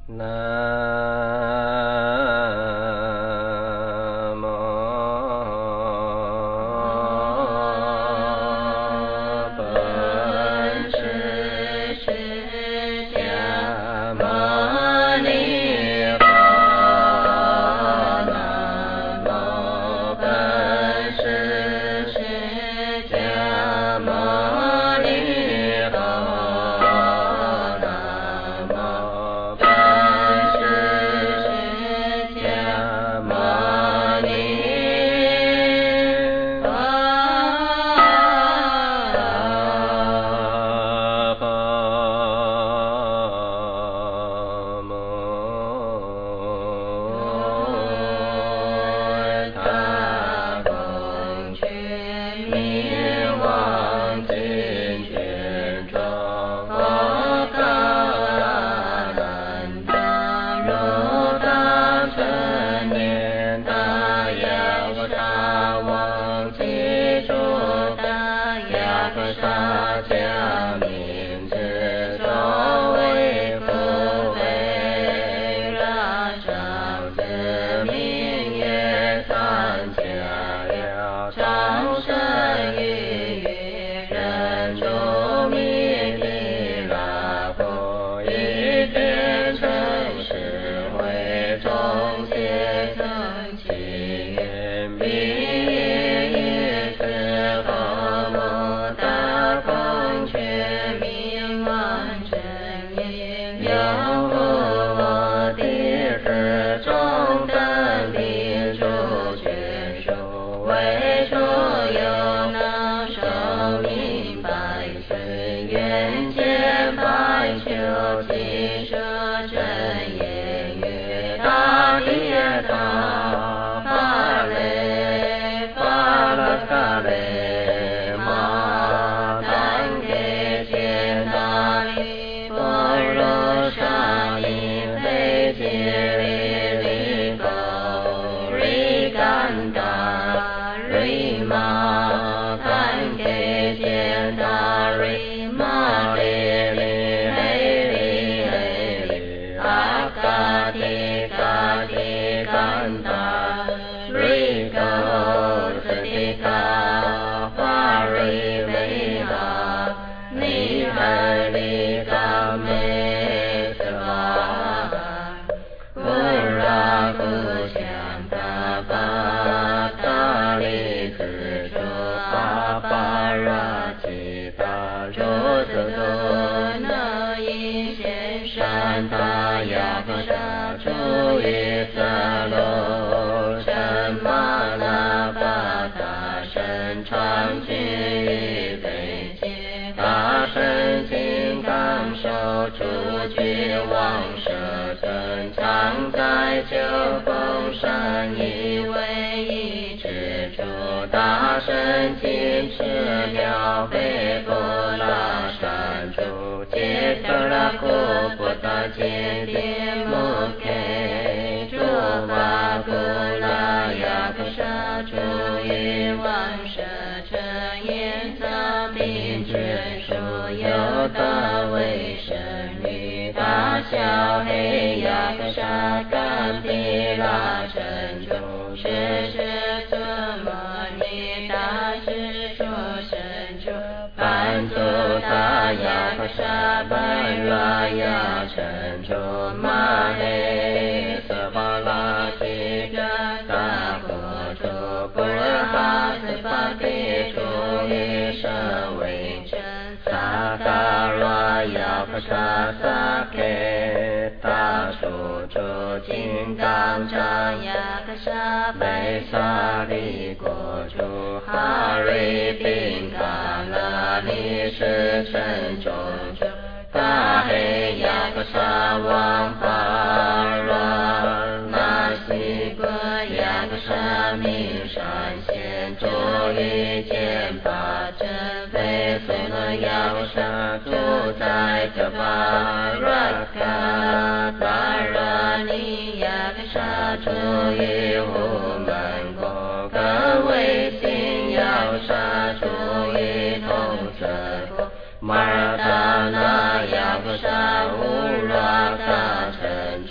Maratana Yakusha Uraka Chanchu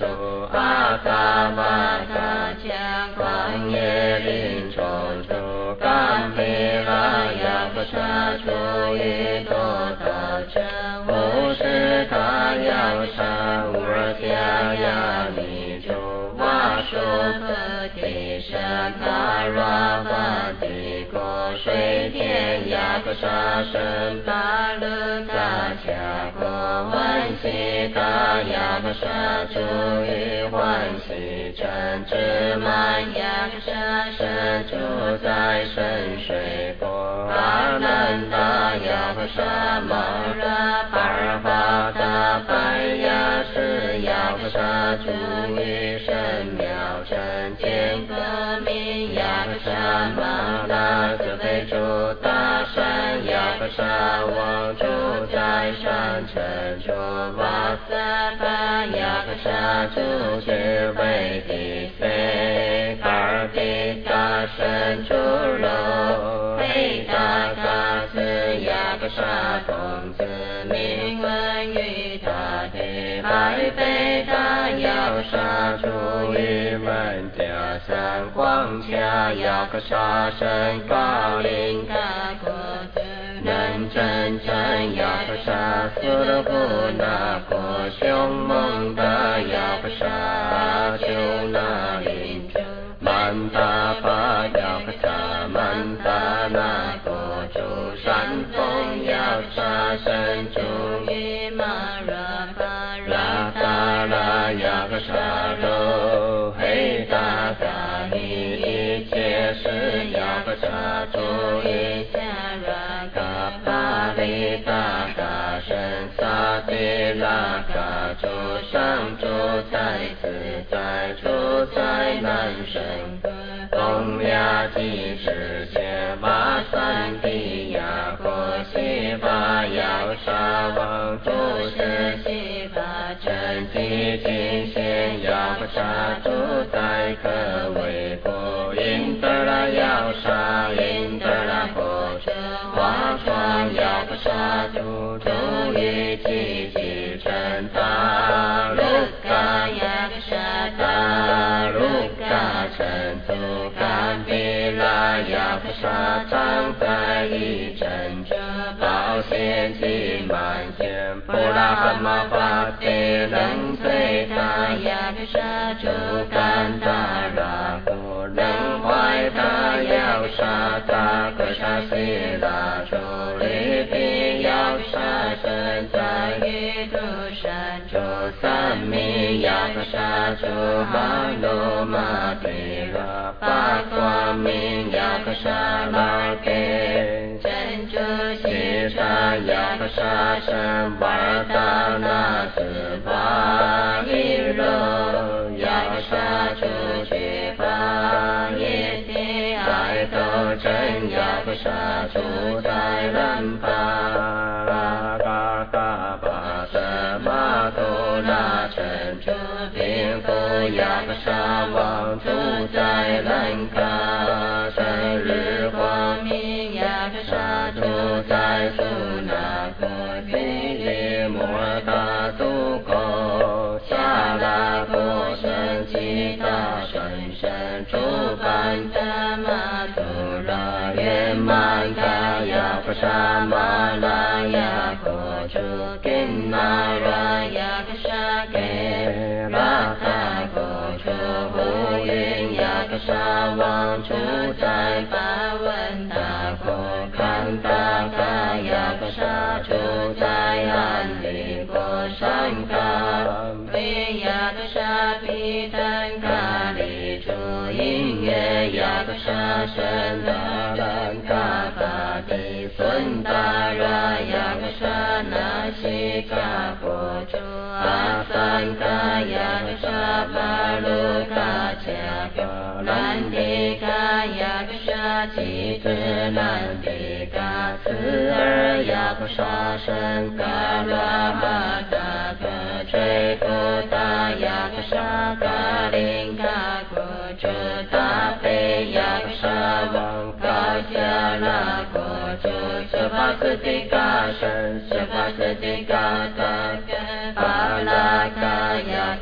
萨玛萨强旷野林中主甘毗拉雅克沙出于多道真无是他要上乌尔迦亚尼主瓦舒克提神他拉巴提国水天雅克沙神巴勒达恰国万西达雅克沙出于欢喜真知曼雅克沙神住在深水国阿难达雅克沙玛拉巴尔巴达白雅是雅克沙出于神妙成见革命雅克沙玛拉自非诸大山雅克沙王住在山城主瓦萨巴雅克沙住是为地非卡尔比大神主罗黑达嘎斯雅克沙童子名闻于大地白贝达要杀出于门家三皇家雅克沙神高林嘎国子能真真雅克沙苏勒布那国凶猛的雅克沙修那林主曼达巴雅克沙曼达那国主山峰雅克沙神主于玛拉巴拉达拉雅克沙罗黑达达一切是雅克沙主于夏拉嘎巴利达嘎神萨迪拉嘎主上主在自在主在南神东亚即世界瓦三地亚国西巴要沙王主是西巴真基金仙要沙主在可为国因得拉要沙因得拉国主华创要沙主主于基基真大卢嘎亚沙大卢嘎真主甘毗拉雅克沙长在一真者保险其满线布拉哈玛法蒂能随他雅克沙主甘达拉古能怀他要沙达克沙西拉主利比要沙神在于土山主三米雅克沙主哈罗马蒂拉巴光明雅克沙拉给真主西沙雅克沙神瓦尔达那斯巴伊罗雅克沙主去巴耶蒂爱斗真雅克沙主在人巴嘎嘎巴什玛多拉真主并不雅克沙王主在人卡生日光明雅克沙主在苏那国比利摩尔达杜国夏拉国神奇大神神主班达玛图拉圆满卡雅克沙玛拉雅国主金那拉雅克沙给拉卡国主乌云雅克沙王主在巴文达国坎达卡雅克沙主在安利国山卡比雅克沙比坦卡利主音乐雅克沙神达兰卡巴蒂孙达拉雅克沙那西卡国主阿三卡雅克沙巴鲁卡恰格兰迪卡雅克沙吉子兰迪卡次尔雅克沙神卡拉哈达格吹布达雅克沙卡林卡国主大贝雅克沙王高加拉国主十八斯蒂嘎神十八斯蒂嘎达巴拉嘎雅克沙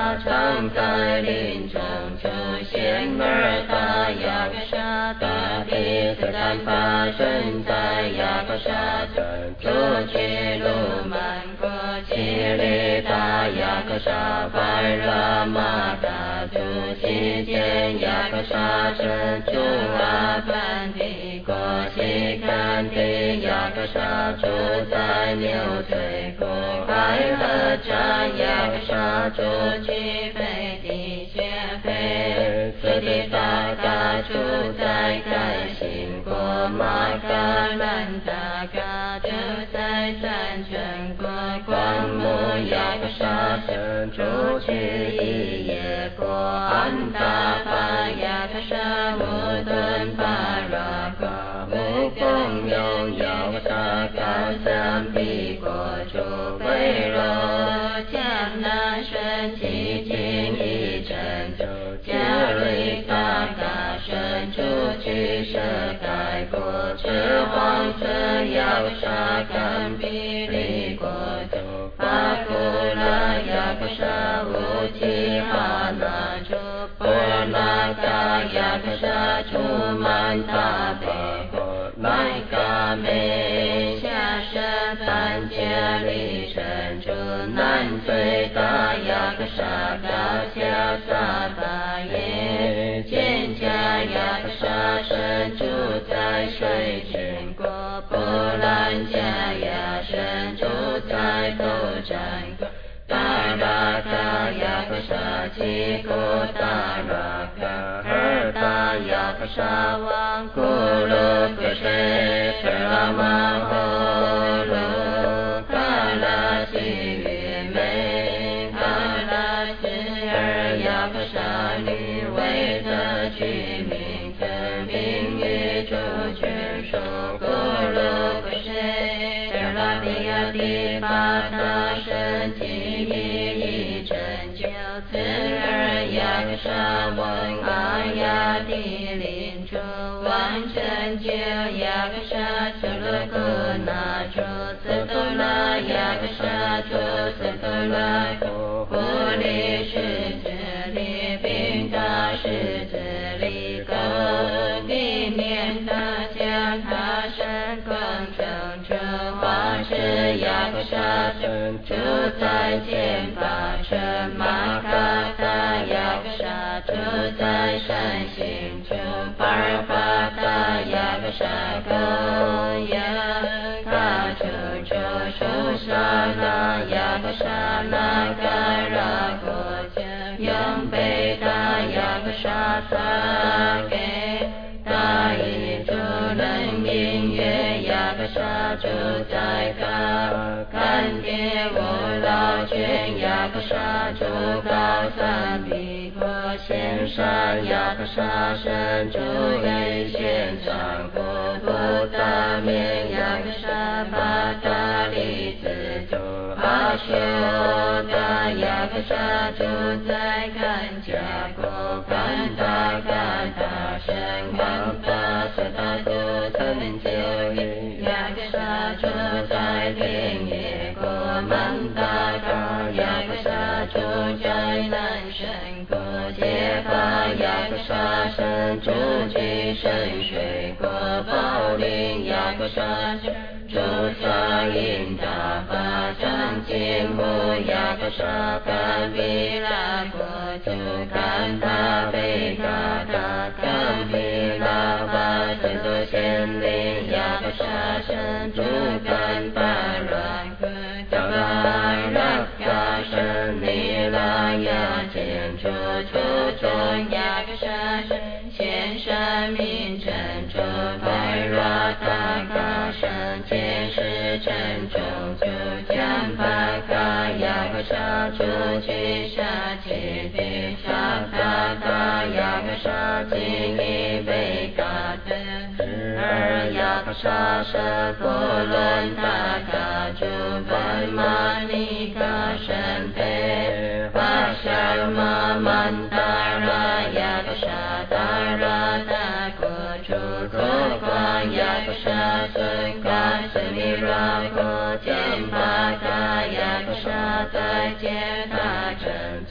常在林中出现而大雅各沙大地自然发生在雅各沙村，主居鲁曼国基里大雅各沙拜拉玛达主西见雅各沙村，主阿梵帝国西看地雅各沙住在牛嘴国海和战雅各沙住居非地学非斯地大嘎住在甘心国玛嘎兰达嘎住在三全国光目雅各沙村住居一耶国安达巴雅各沙无顿巴拉嘎无共用雅各沙高香比国主非罗迦南神基金一真主加利大嘎神主居舍盖国赤黄色雅各沙甘比利国主巴库拉雅各沙乌提哈那主波那嘎雅各沙主曼达贝国麦嘎美下舍班加利神主南最大雅各沙高下撒巴耶见加雅各沙神主在水群国波兰加雅神主在斗战国大拉嘎雅各沙基国大拉嘎尔大雅各沙王古鲁克谁特拉玛霍鲁嘎拉西与美嘎拉西尔雅各沙女为的居民曾并与主权属古鲁克谁特拉比亚第八大神基一拯救此而雅各沙王阿亚地林主完拯救雅各沙苏鲁古那主斯图拉雅各沙主斯图拉古里狮子里并大狮子里高地念他将他神光成就化是雅各沙村住在剑拔城马嘎达雅各沙住在山行住巴尔巴达雅各沙高雅嘎住住树沙那雅各沙那嘎拉国家永北达雅各沙撒给大一主能音乐雅各沙住在高干爹我老全雅各沙住高三比国线上雅各沙神住于线上国不大面雅各沙巴达利子住阿修达雅各沙住在看家国干达干达神干达斯达古曾就于雅各沙住在田野国曼达嘎雅各沙住在南神国揭发雅各沙神住居深水国宝林雅各沙住萨因达巴张金木雅各沙甘比拉国主甘达贝嘎达甘比拉巴神都县令雅各沙神住甘巴乱国加巴拉嘎神尼拉雅建筑出中雅各沙神现山民真主拜拉达嘎神见识真中主将巴嘎雅各沙住居沙基地沙达嘎雅各沙经一贝嘎的而雅各沙舍波伦达嘎住拜玛尼嘎神贝巴沙尔玛曼达拉雅各沙达拉达国主国光雅各沙孙嘎斯尼拉国见巴嘎雅各沙在见大真主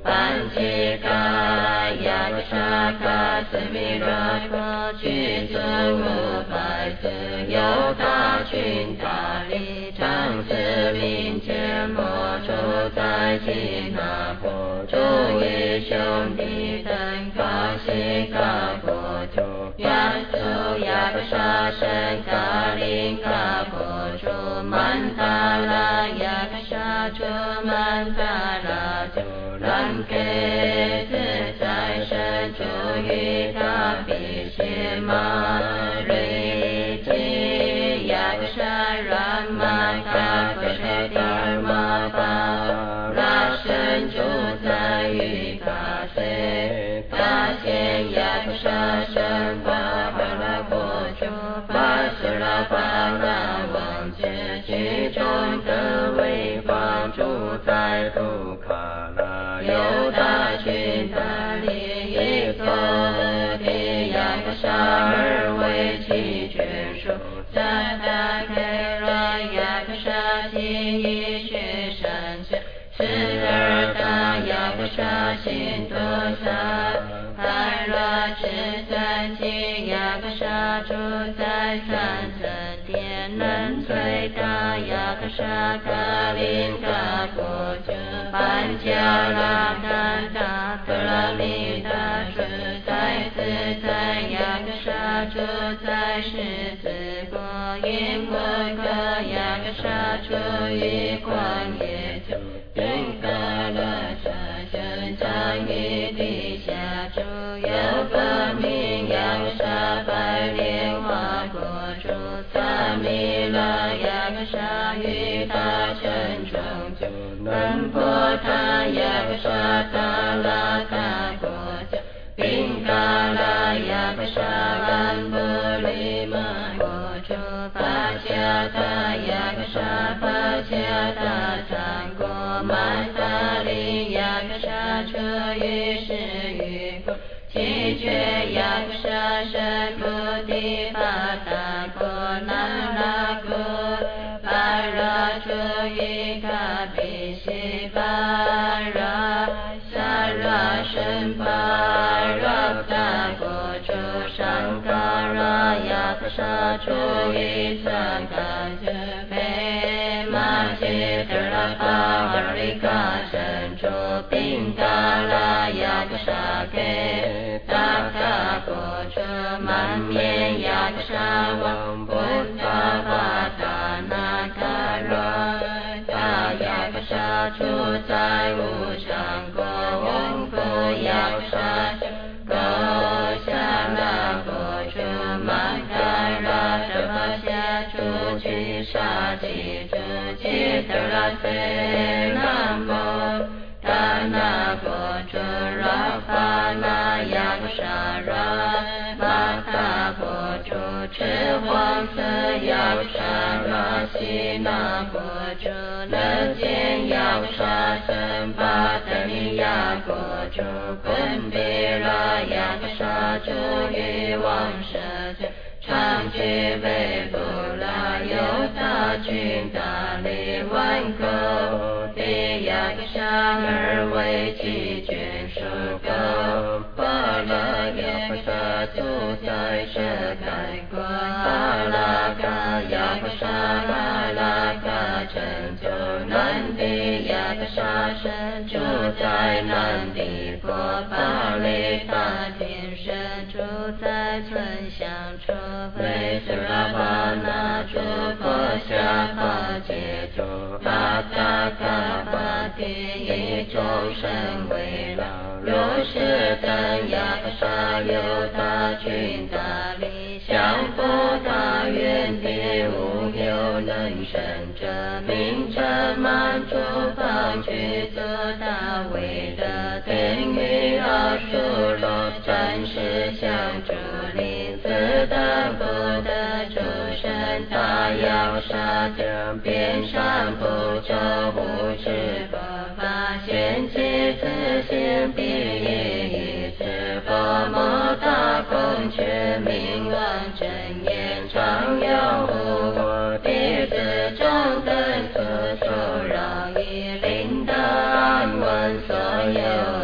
班吉嘎雅克沙嘎斯米拉克居尊五百子有大群大力长子民间莫住在吉那国诸于兄弟等嘎西嘎国主亚苏亚克沙神嘎林嘎国主曼达拉亚克沙主曼达拉主兰给自在神主于嘎比西玛瑞吉亚克沙拉玛嘎克什迪尔玛巴拉神主在于嘎塞嘎贤亚克沙神巴巴拉国主巴斯拉巴拉王子其中的为帮助在杜卡拉有大群大利益多的亚克沙尔为其眷属萨达开拉亚克沙其一学山下十二大亚克沙辛多萨海拉十三七亚克沙住在三层殿能最大亚克沙卡林卡国主班加拉丹达格拉里达住在自在亚克沙住在十字国因国克亚克沙住于旷野中因嘎拉沙神长于地下住有个名亚克沙白莲花国主萨米拉亚克沙于大城中就能破他亚克沙达拉卡国家并嘎拉亚克沙兰布里玛国主巴加达亚克沙巴加达三国曼达里亚克沙出于是于国其觉亚克沙神不地巴达国南拉国巴拉出于卡比西巴拉萨拉神巴拉达国主上嘎拉亚克沙出于萨嘎特贝玛吉德拉巴尔里嘎神主并嘎拉亚克沙给达卡国主满面亚克沙王布达巴达那卡拉达亚克沙住在无上国王布亚克沙高下拉国主曼卡拉德巴夏主去沙吉主吉德拉塞南摩达那国主拉法那亚克沙拉玛塔国主赤黄色亚克沙拉西那国主勒见亚克沙森巴德尼亚国主昆比拉亚克沙主于王舍尊长居贝布拉有大群大力万口地亚克沙尔为其眷属高巴拉亚克沙住在舍盖国巴拉嘎亚克沙巴拉嘎成就南地亚克沙神住在南地国巴利大天神住在村乡处为斯拉巴那主佛夏巴杰主巴达嘎巴地以众生为老若是等亚克沙有大群大力相不大愿地无有能生者名者满主方去做大为的等于阿苏罗战士相助力自得不得诸神大要沙将边上不周无知佛法现其自性必以此佛摩大空却明王真言常有无我弟子众等所受饶以令得安稳所有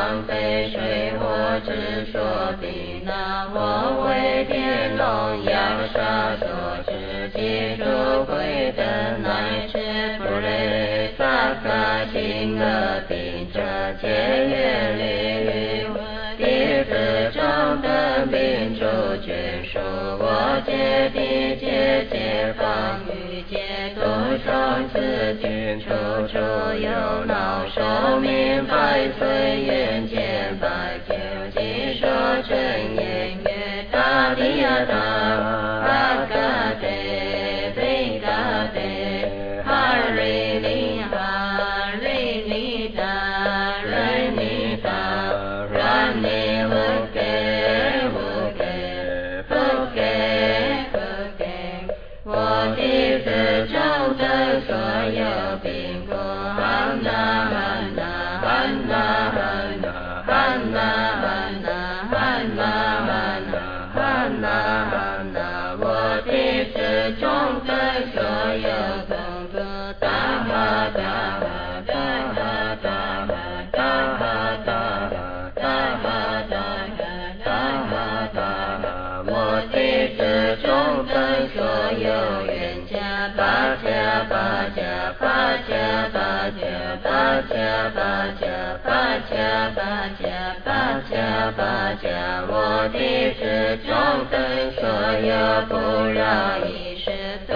常非水火之所比，那我为天龙阳沙所持，即诸鬼等乃至不雷萨萨行恶并者，皆愿力于弟子众等并诸眷属，我皆地皆方于皆独生此君，处处有恼，寿命百岁，愿见百九，即说真言曰：达利亚达阿嘎德贝嘎德哈瑞尼哈瑞尼达瑞尼达拉尼乌给乌给乌给乌给，我弟子众等所有病故，哈那哈那哈那哈那哈那哈那哈那哈那哈那哈那，我弟子众等所有功德，达哈达哈达哈达哈达哈达哈达哈达哈达哈达哈，我弟子众等所有愿家巴家巴家巴家巴家巴家巴家巴家巴家巴家巴家，我弟子众等所有不饶一时，都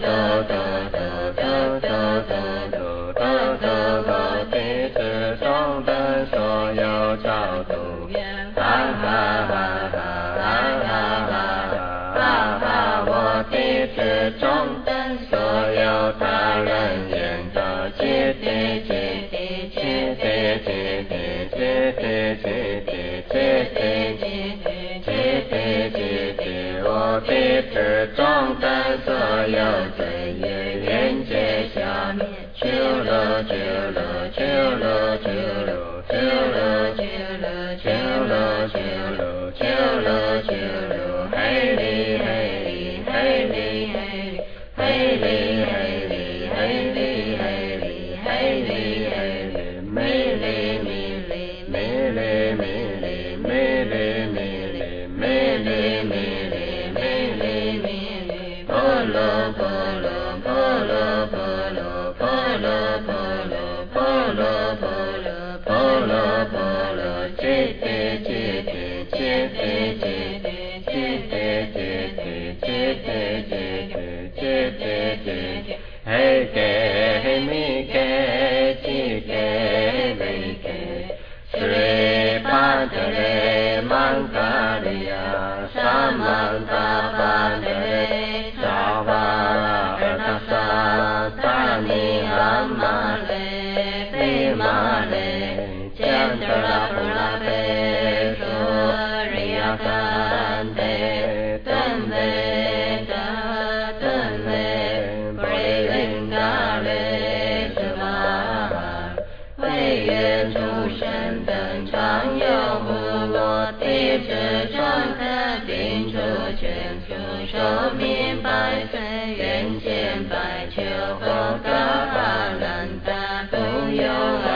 我弟子众等所有超度愿，哈哈哈哈哈哈哈哈，我弟子众等所有他人言道，切地切地切地切地切地切地切地切地切地，我弟子众等所有罪业愿皆消灭，救了救了救了救了救了救了救了救了救了救了，嘿哩嘿哩嘿哩嘿哩嘿哩嘿哩嘿哩嘿哩嘿哩，咪哩咪哩咪哩咪哩咪哩咪哩咪哩咪哩咪哩咪哩，波罗波罗波罗波罗波罗波罗波罗波罗波罗波罗，切地切地切地切地切地切地切地切地切地切地，嘿给嘿咪给chi给维给，斯瑞巴德雷曼嘎利亚萨曼达巴德雷萨瓦尔达萨达尼阿玛雷贝玛雷坚德拉布拉贝苏瑞亚甘德登雷达登雷布瑞林嘎雷斯瓦，为愿诸神等常有无我弟子众的并诸眷属，寿命百岁，愿见百秋，后高阿兰达不用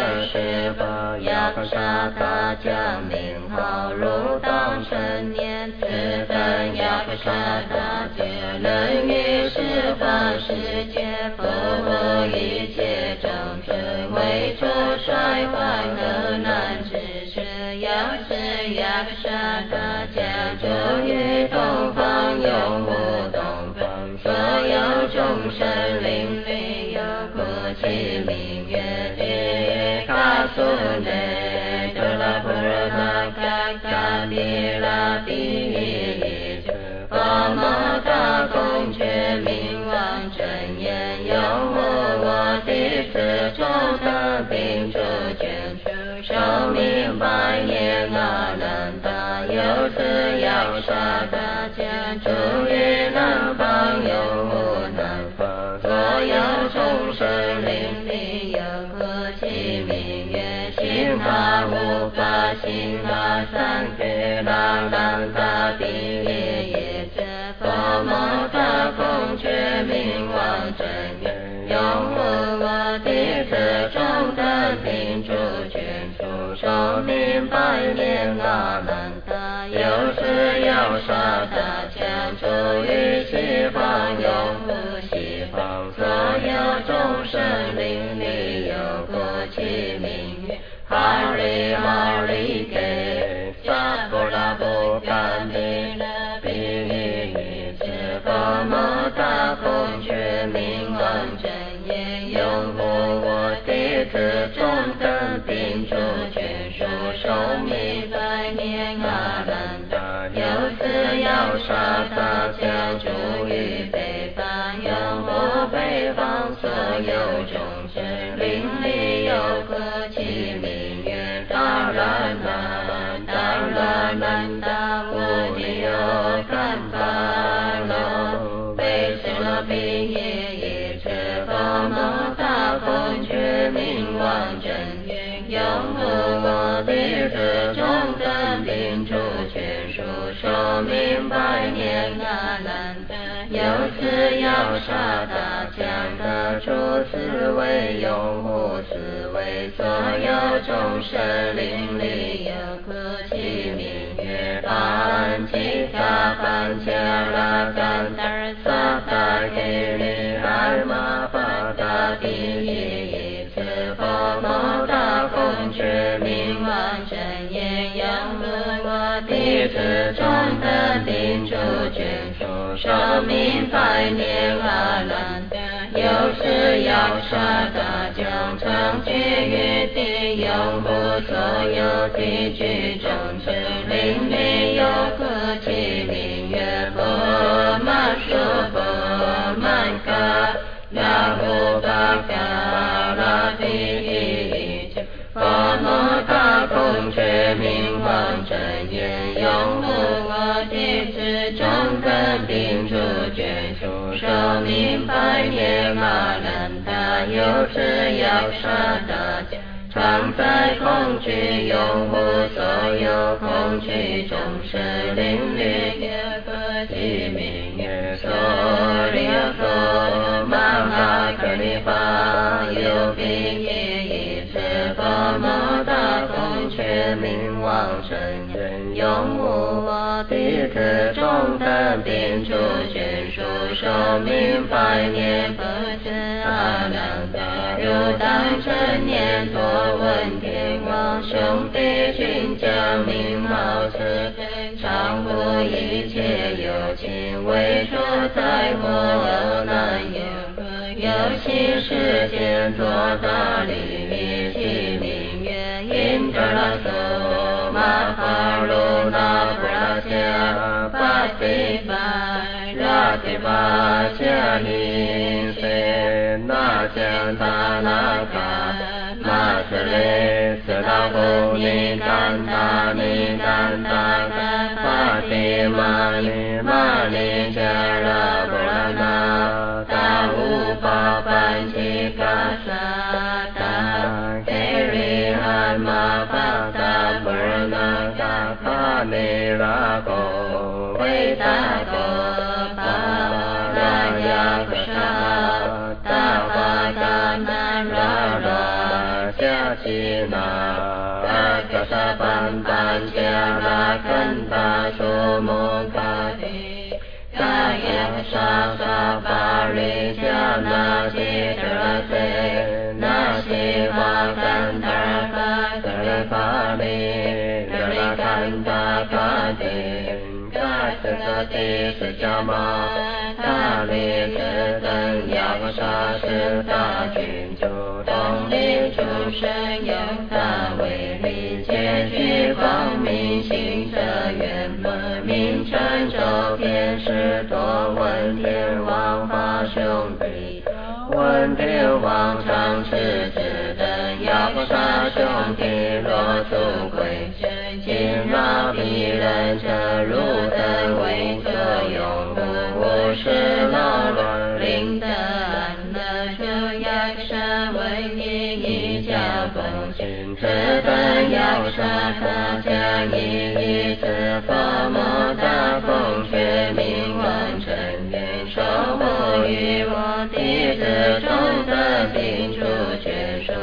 28，亚克沙达将名号入当成年，此等亚克沙达皆能于十方世界服务一切众生，为除衰患和难之事，要是亚克沙达将住于东方，永无东方，所有众生灵里有故其名曰迪卡苏内德拉布拉卡卡比拉比耶遮，佛摩他孔雀明王真言，永无我弟子众的并诸眷属，寿命百年阿难达，有此要沙达将住于南方，永无南方，所有众生灵里有故其名曰心哈无法心哈三给拉兰达比耶耶遮，佛摩他孔雀明王真言，永无我弟子众的并诸眷属，寿寿命百年阿难达，有时要杀他，将诸于西方，永不西方，所有众生灵里有过其名曰哈利哈利给萨婆拉不甘比勒比尼此佛摩大风觉明王真言拥护我弟子众等并诸全数寿命百年阿难达，有此要杀他，将诸于北方，拥护北方所有众生灵里有过其名曰达拉难达拉难达无地有堪巴罗贝斯罗比耶耶此佛摩大风觉明王真言拥护我弟子众等并诸全数寿命百年阿难达，有此要杀他，将他处此为拥护此为所有众生灵里有过其名曰班吉他班伽拉甘达尔萨达给利海玛巴达比耶耶此佛摩大风觉明王真言拥护我弟子众等并诸全数寿命百年阿难达，有时要杀他，将常居于地，拥护所有地居众生灵里有过其名曰波玛苏波曼嘎拉呼巴嘎拉比伊佛摩大风觉明王真言拥护我弟子众等并诸全数寿命百年阿难达，有此要杀他，常在空居拥护所有空居众生灵里有过其名曰娑利娑玛哈克利巴有比耶耶此佛摩大风觉明王真言拥护我弟子众等并诸全数寿命百年不至阿难达，如当成年多闻天王兄弟群将名号慈悲常护一切有情为说在我有难有心世间作大利其名曰因得拉娑玛哈鲁那布拉迦巴提巴拉提巴迦尼塞那迦达那嘎玛斯雷斯达呼尼甘达尼甘达嘎巴提玛尼玛尼迦拉布拉那达乌巴班吉嘎萨达给利汉玛巴达布拉那嘎巴尼拉勾维达勾巴拉雅克沙达巴达那拉拉迦吉那阿克沙班班迦拉肯达苏摩卡提嘎雅克沙沙巴利迦那吉特拉塞那西瓦甘达尔巴格勒巴利格利甘达嘎提嘎斯格提斯迦玛大利斯等雅克沙斯大群诸动力诸生有大为力结局光明行者圆满名成周遍十多闻天王法兄弟闻天王常持子等雅克沙兄弟若足归真经拉比人者如等为作用无是老乱灵的安乐就雅克沙为你一家奉行此等要杀他将一次佛摩大风觉明王真言守护于我弟子众的并诸全数寿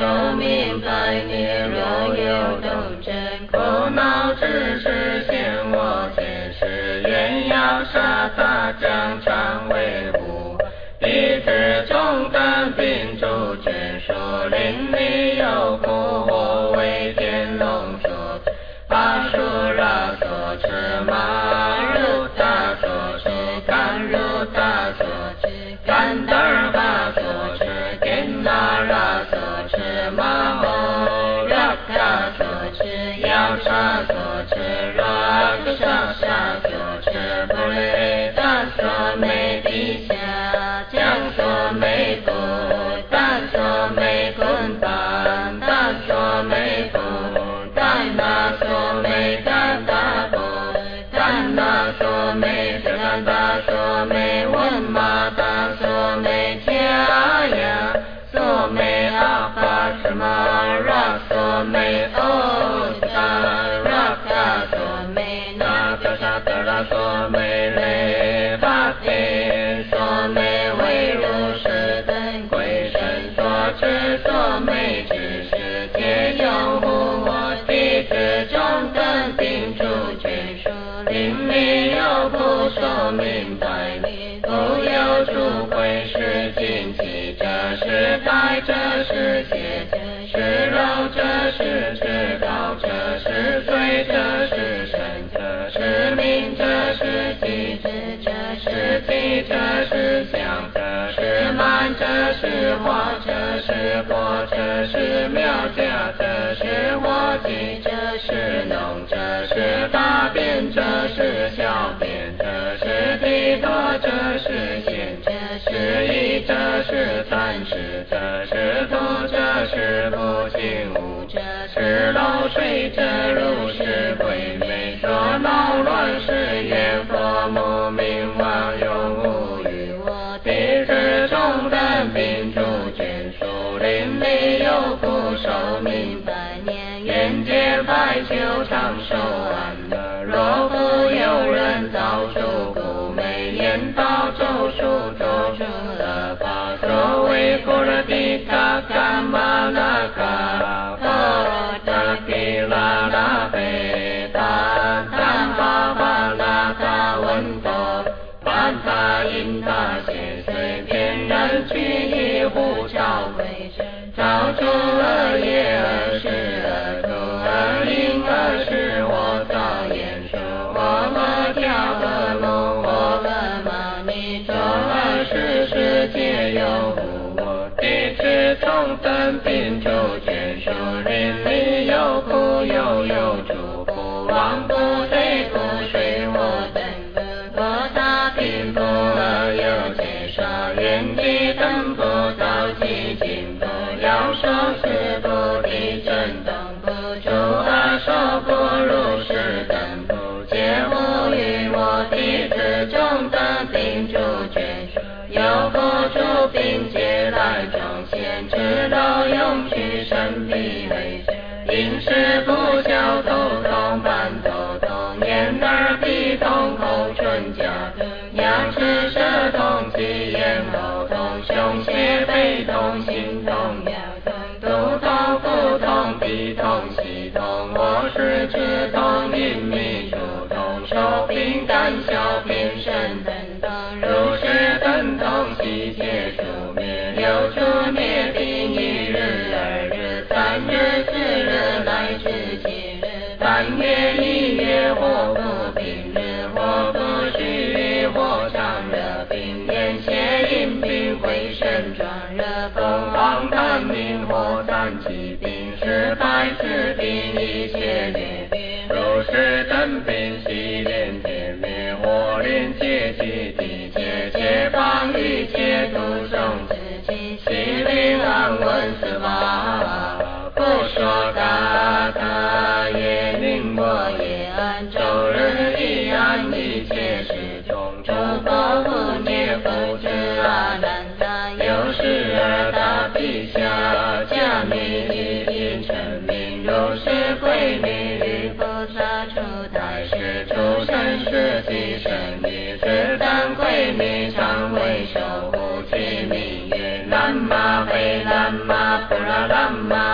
寿命百年，若有斗争，苦恼之事现我前世，愿要杀他将肠为护，一直中等病主眷属，邻里有苦我为天龙所阿苏拉所持马如他所持甘如他所持甘达尔巴所持根那拉所持马吼拉卡所持要沙所持拉克沙沙所持布雷达所美地下将所美布达所美坤班达所美布达那所美达达布达那所美达达达所美文马达所美加呀所美阿巴什玛拉所美欧达拉卡所美那达沙达拉所美雷巴天所美为如是等归神所持所美知识皆拥护我弟子中等病主眷属邻里有不寿命百年不有主贵是近期这是代这是邪这是肉这是至高这是罪这是神这是命这是机智这是体这是相这是满这是化这是果这是妙价这是活计这是脓这是大便这是小便这是地多这是咸这是一这是暂时这是土这是不净物这是漏水这如是鬼魅所恼乱是愿佛母明王永无余我弟子中等病主眷属邻里有福寿命百年愿解百求长寿安乐若复有人造出苦美言道咒术咒术恶法所谓波罗的卡伽玛那卡波达毗拉那贝达达巴巴那达文多班达因达显随便人去一呼召为真造出恶业而是恶土而因而是我造言说我恶跳恶梦我恶玛尼咒而是世界有护我弟子中等病主眷属邻里有苦有主不忘不对不随我等不我大贫不而有介绍愿地等不造其经不要说是不地震动不住而说不如是等不皆无于我弟子中等病主眷属有不住并皆来众现知道永续神必为真因是不教头痛半头痛眼耳鼻痛口唇颊痛牙齿舌痛及咽喉痛胸胁背痛心痛腰痛肚痛腹痛鼻痛息痛我是止痛阴秘处痛手病胆小便肾等痛如是等痛悉皆除灭有除灭并一日二日三日四日乃至7日半月1月或不平日或不虚日或常热病眼血阴病回肾状热风黄痰凝或残疾病是白痴病一切劣病如是等病悉连天灭火连结集地结解放一切度生自己悉令安稳死亡不说大他也令我也安周日一安一切事中诸佛护念佛之阿难达有时而大毗下迦弥一因成名如是归命于菩萨出台是出生世即生于自当归命常为守护其名曰南玛贝南玛布拉南玛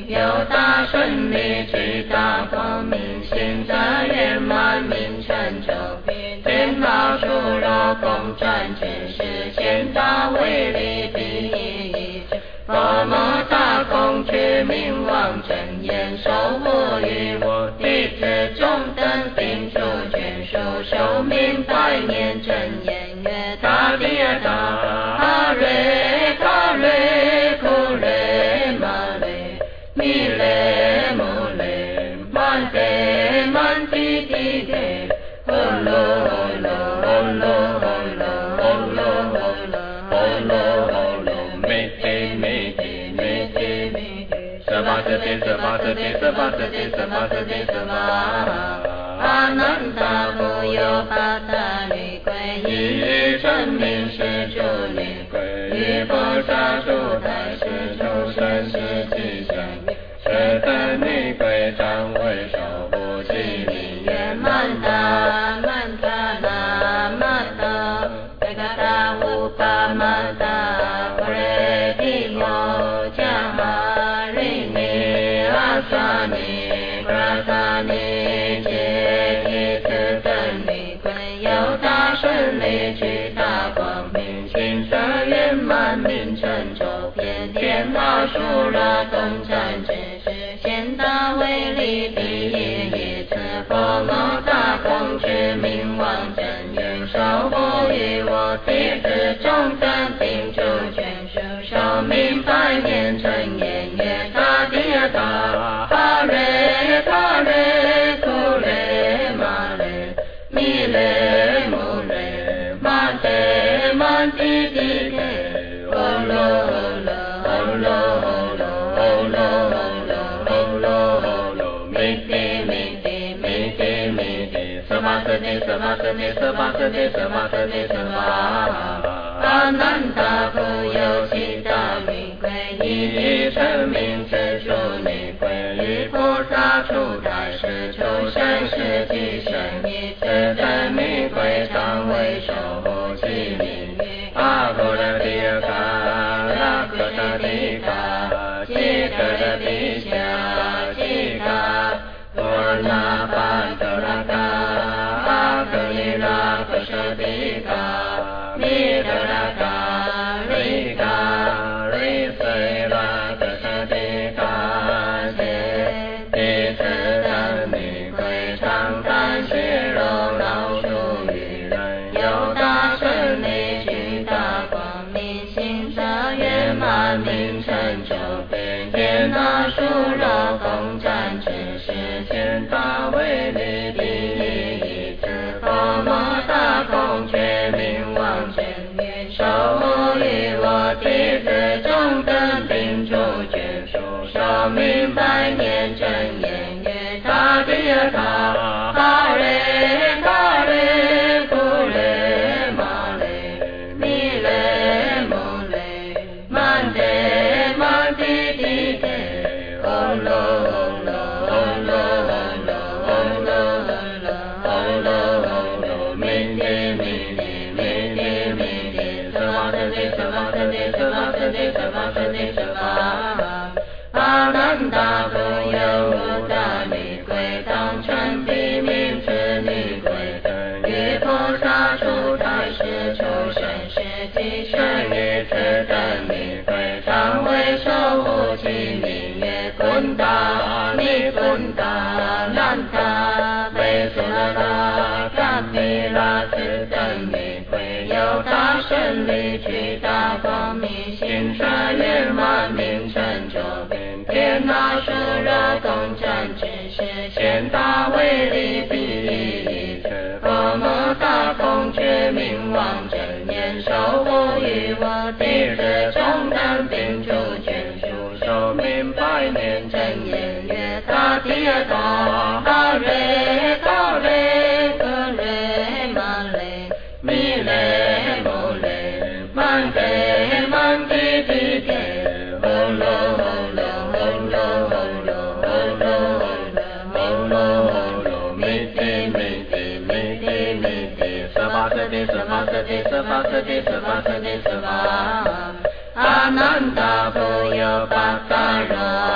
有大顺利巨大光明，行者圆满名成就，天道殊若共转之时，显大威力必一致。佛摩大空觉明王真言，守护于我弟子众等并诸眷属，寿命百年真言曰：大地大哈瑞卡瑞库瑞玛瑞弥雷摩雷曼德曼提提德唵罗唵罗唵罗唵罗唵罗唵罗唵罗唵罗弥提弥提弥提弥提舍巴舍提舍巴舍提舍巴舍提舍巴舍提舍巴阿难达不有八大女归依真名是诸女归依菩萨诸台是诸神是吉祥是等女归常为守护吉利圆满达曼达那玛达贝嘎达乌巴玛达布雷提尤加哈瑞尼阿萨尼布拉萨尼杰提斯等女归有大顺利巨大光明行者圆满名成就遍天马殊罗共占之时显大威力第一次佛摩大空觉明王真言守护于我弟子众等并诸眷属寿命百年真言曰大地大哈瑞卡瑞库瑞玛瑞弥雷摩雷曼德曼提提格唵罗唵罗唵罗唵罗唵罗唵罗唵罗唵罗弥提弥提弥提弥提舍巴舍提舍巴舍提舍巴舍提舍巴舍提舍巴阿难达不有其他女归依成名之诸女归依菩萨出台是求生是吉神一切等女归常为守护吉利阿婆的提嘎拉克的提嘎吉格的提夏吉嘎多那班德拉嘎阿格里拉克舍提嘎弥德拉嘎瑞嘎瑞塞拉克舍提嘎谢弟子等女归常感谢荣老属于人有大顺利巨大光明行者圆满名成就遍天那殊罗共占之时显大威力第一次佛摩大空觉明王真言守护于我弟子众等并诸眷属寿命百年真言曰大地大哈瑞卡瑞库瑞玛瑞弥雷摩雷曼德曼提提格唵罗唵罗唵罗唵罗唵罗唵罗唵罗唵罗弥提弥提弥提弥提舍巴舍提舍巴舍提舍巴舍提舍巴舍提舍巴阿难达不有五大女归当成地名之女归等于菩萨出台是求生是吉神一次等女归常为守护吉利曰滚达尼滚达南达贝苏拉达嘎毗拉斯等女归有大顺利巨大光明行者圆满名成就遍天那殊罗共占之时显大威力必一次佛摩大空觉明王真言守护于我弟子众等并诸眷属寿命百年真言曰大地大哈瑞卡瑞格瑞玛雷弥雷摩雷曼德曼提提格唵罗唵罗唵罗唵罗唵罗唵罗唵罗弥提弥提弥提弥提舍巴舍提舍巴舍提舍巴舍提舍巴舍提舍巴阿难达不有八大若克萨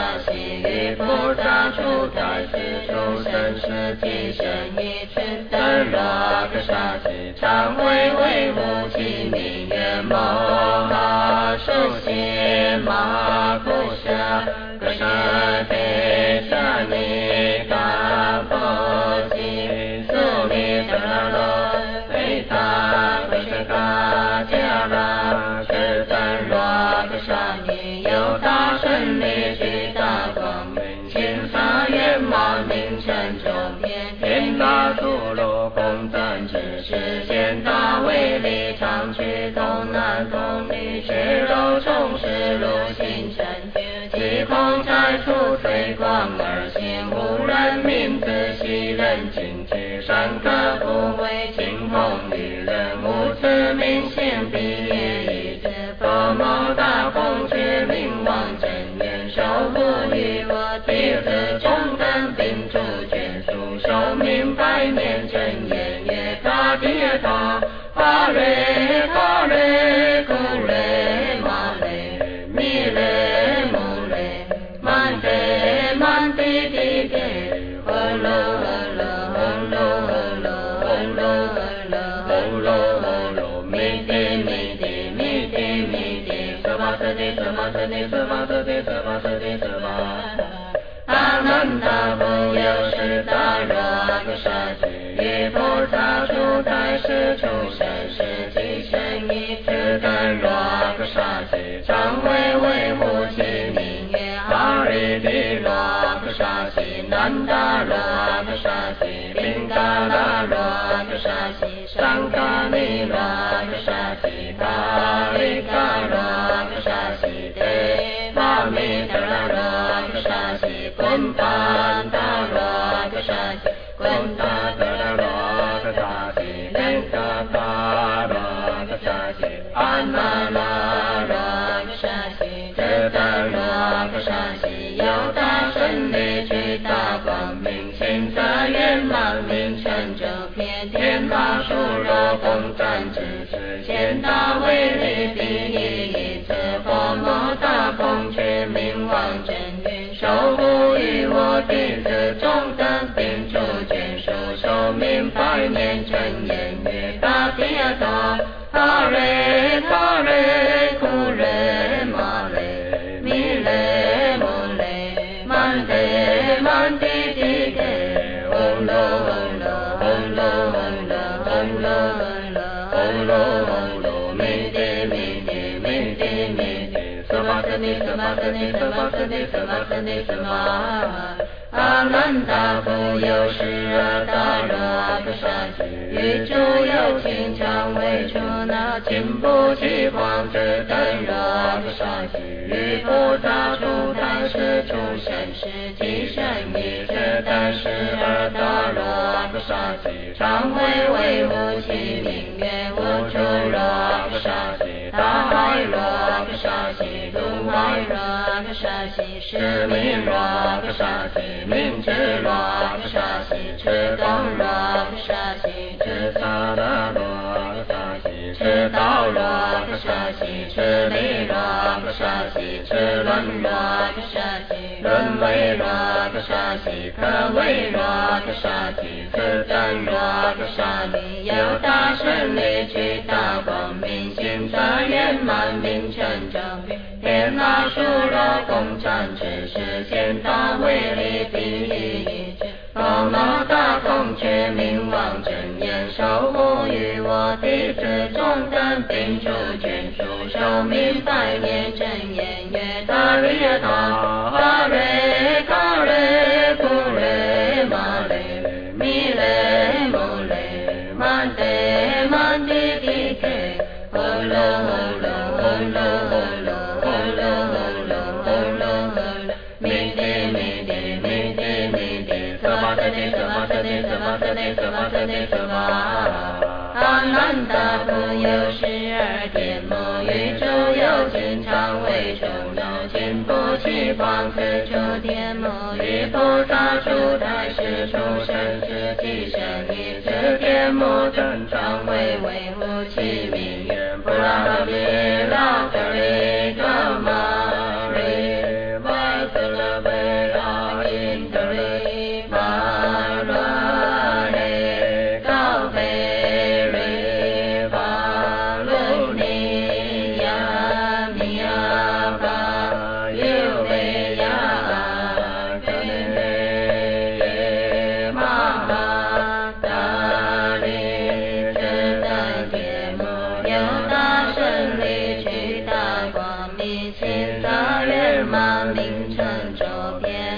悉，于菩萨出胎时出生时即生一群灯罗格沙悉，常会为母其名曰摩哈苏悉玛库舍格舍提舍尼嘎波悉苏米达罗贝塔格舍嘎迦拉是灯罗格沙尼有大胜利巨大光明，青色圆满名成中天，天大出入共赞之时，现大威力常去东南东女血肉充实如星辰，其空拆出水光而行，无人名字悉人尽去，山可不为晴空女人，无此明显毕业一字，佛摩大风却名望真言，守护于我弟子中等并主眷属，寿命百年真言曰大跌大阿雷阿雷古雷玛雷弥雷姆雷曼得曼地地地呼噜呼噜呼噜呼噜呼噜呼噜呼噜弥地弥地弥地弥地瑟玛瑟地瑟玛瑟地瑟玛瑟地瑟玛瑟地瑟玛阿难达不有是大罗格沙悉，于菩萨出胎时出生时即生一次灯罗格沙悉，常会为母其名曰哈里地罗格沙悉，南达罗格沙悉，宾嘎拉罗格沙悉，上嘎尼罗格沙悉，卡里嘎罗格沙悉，得巴米达罗格沙悉，滚达达罗格沙悉，滚达达罗格沙悉，莲嘎达罗格沙悉，阿那那罗格沙悉，这达罗格沙悉，有大胜利巨大光明，青色圆满名成周遍，天马树罗共赞之时，现大威力第一次，佛摩大风却名望真言，守护于我弟子中等并主眷属，寿命百年真言曰大跌大阿雷阿雷库雷玛雷弥雷摩雷曼得曼地地地呼噜呼噜呼噜呼噜呼噜呼噜呼噜弥地弥地弥地弥地瑟玛瑟尼瑟玛瑟尼瑟玛瑟尼瑟玛瑟尼瑟玛阿难达不有是阿达罗格沙悉，于诸有情常为出那经不起光之灯罗格沙悉，于菩萨出胎时出生时即生一次但是阿达罗格沙悉，常会为母其名曰无处罗格沙悉，大海罗格沙悉，东海罗格沙悉，是名罗格沙悉，明知罗格沙悉，持东罗格沙悉，持萨那罗格沙悉，持道罗格沙悉，持利罗格沙悉，持轮罗格沙悉，轮为罗格沙悉，可为罗格沙悉，此灯罗格沙尼有大胜利巨大光明，行者圆满名成正遍，天马树罗共赞之时，现大威力第一句，佛摩大风却名望真言，守护于我弟子中等并主眷属，寿命百年真言曰大列大阿雷嘎雷古雷玛雷弥雷摩雷曼得曼地地地呼噜呼噜呼噜呼噜呼噜呼噜呼噜呼噜弥地弥地弥地弥地瑟玛瑟地瑟玛瑟地瑟玛瑟地瑟玛瑟地瑟玛阿难达不有十二天魔宇宙有经常为众有经不起光此处天魔于菩萨出胎时出生时即生一次天魔正常为维护其名曰布拉比拉格里格玛里瓦瑟拉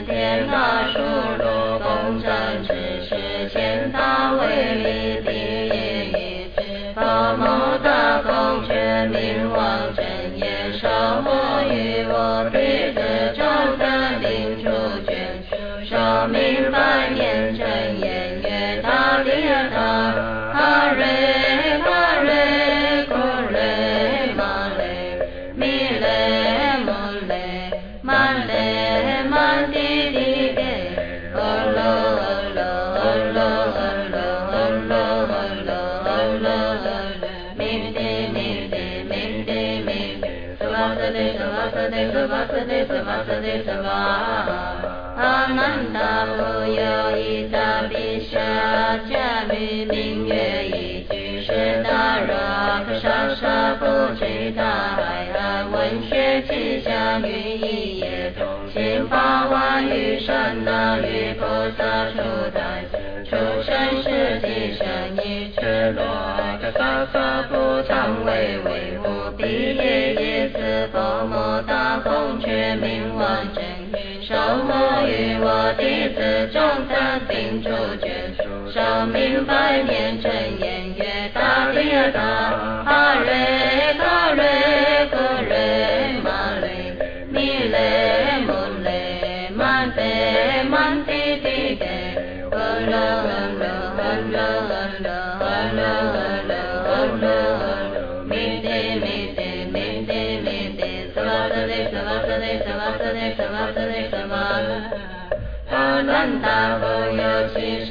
天天那输入共振之时，千他为力第一句，佛摩大空觉明王真言，守护于我弟子众生令出卷，说明百年真言曰他利他哈瑞哈瑞古瑞玛雷弥雷摩雷曼雷曼滴滴给哦喽哦喽哦喽哦喽哦喽哦喽哦喽弥滴弥滴弥滴弥滴斯瓦斯地斯瓦斯地斯瓦斯地斯瓦斯地斯瓦阿难达无有一大比舍迦弥明月一句是大若克沙沙不具大海岸文学气象于一夜中心法万语善那于菩萨出台出生世即生一却罗克沙沙不常为维护毕业耶次佛摩大空觉明王真守护于我弟子众生并出卷书，寿命百年真言曰大利大哈瑞哈瑞古瑞玛雷弥雷摩雷曼贝曼滴滴给哦喽哦喽哦喽哦喽哦喽哦喽弥滴弥滴弥滴弥滴斯瓦斯地斯瓦斯地斯瓦斯地斯瓦斯地斯瓦阿难达无有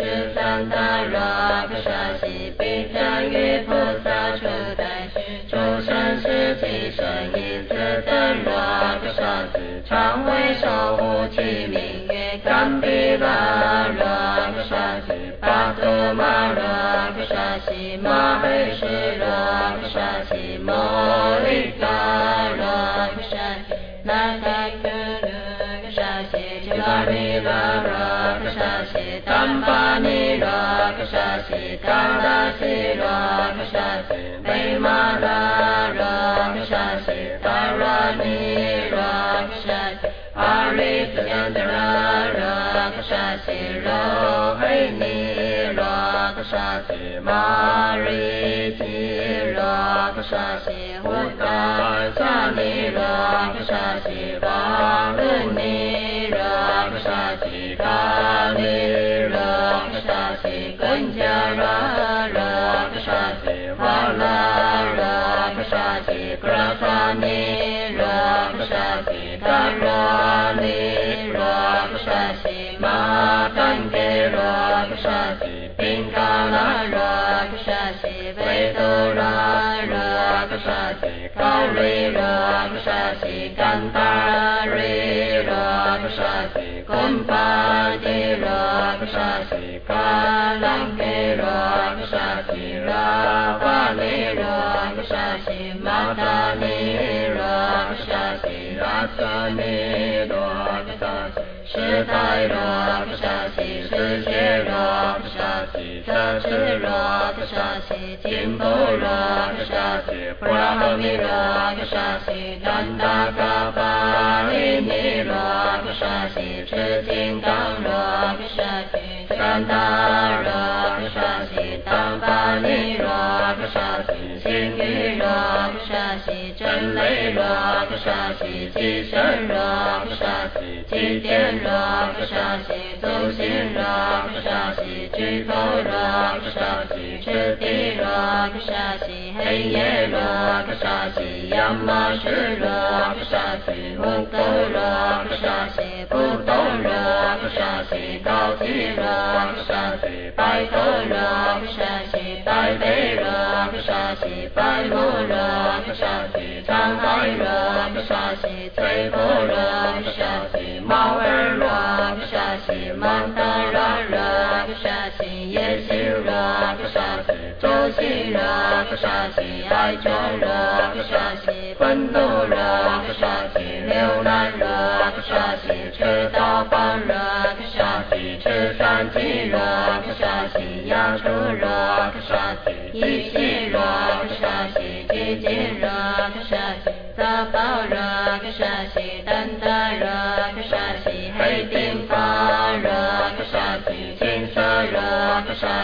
73大若克沙西比迦于菩萨出代出生世即生一次等若克沙西常为守护其名曰甘毗那若克沙西巴图玛若克沙西玛黑士若克沙西摩利嘎若克沙西那达克若沙西吉拉尼拉若克沙西丹巴尼若克沙西达达西若克沙西贝玛拉若克沙西达罗尼若克沙西阿里斯yan德拉若克沙西罗黑尼若克沙西玛瑞吉若克沙西胡达夏尼若克沙西巴鲁尼若克沙西卡尼若克沙西根加拉若克沙西瓦拉若克沙西格拉萨尼若克沙西达罗尼若克沙西玛甘给若克沙西宾嘎拉若克沙西维多拉若克沙西高瑞若克沙西甘达瑞若克沙西贡巴迪若克沙西嘎朗给若克沙西拉巴尼若克沙西玛达尼若克沙西拉萨尼若克沙西时代若克沙西世界若克沙西测试若克沙西金布若克沙西布拉哈米若克沙西丹达嘎巴利尼若克沙西持金刚若克沙西三达若克沙西当巴尼若克沙西星雨若克沙西真雷若克沙西吉神若克沙西吉天若克沙西走心若克沙西巨头若克沙西赤地若克沙西黑夜若克沙西亚麻什若克沙西木头若克沙西不动若克沙西高级若克沙西白头若克沙西白背若克沙西白目若克沙西长海若克沙西翠波若克沙西猫儿若克沙西曼达拉若克沙西夜行若克沙西周行若克沙西爱中若克沙西愤怒若克沙西流浪若克沙西持刀棒若克沙西持三击若克沙西压出若克沙西一气若克沙西寂静若克沙西杂宝若克沙西丹达若克沙西黑顶